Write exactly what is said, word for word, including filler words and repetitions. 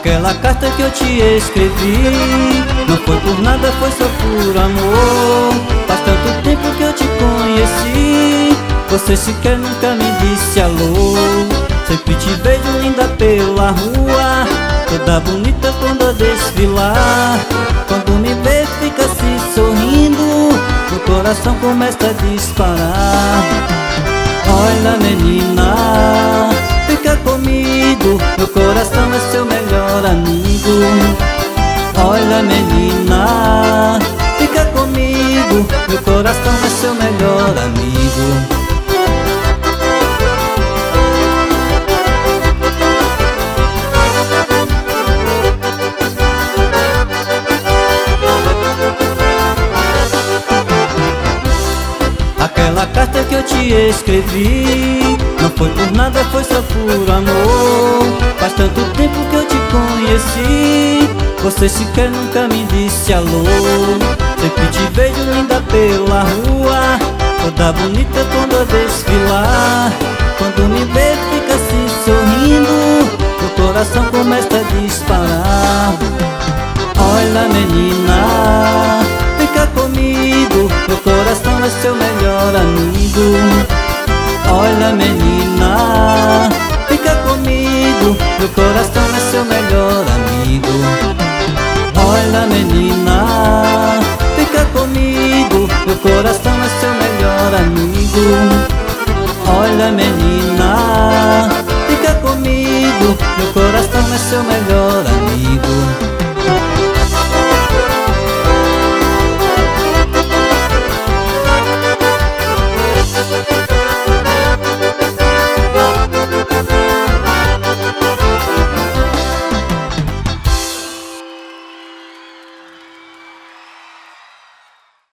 Aquela carta que eu te escrevi não foi por nada, foi só por amor. Faz tanto tempo que eu te conheci, você sequer nunca me disse alô. Sempre te vejo linda pela rua, toda bonita quando eu desfilar. Quando me vê fica se sorrindo, o coração começa a disparar. Olha menina, fica comigo, meu coração é seu melhor amigo. Olha menina, fica comigo, meu coração é seu melhor amigo. Aquela carta que eu te escrevi não foi por nada, foi só por amor. Faz tanto tempo que eu te conheci, você sequer nunca me disse alô. Sempre te vejo linda pela rua, toda bonita quando eu desfilar. Quando me vê fica se sorrindo, o coração começa a disparar. Olha menina, fica comigo, meu coração é seu melhor amigo. Olha menina,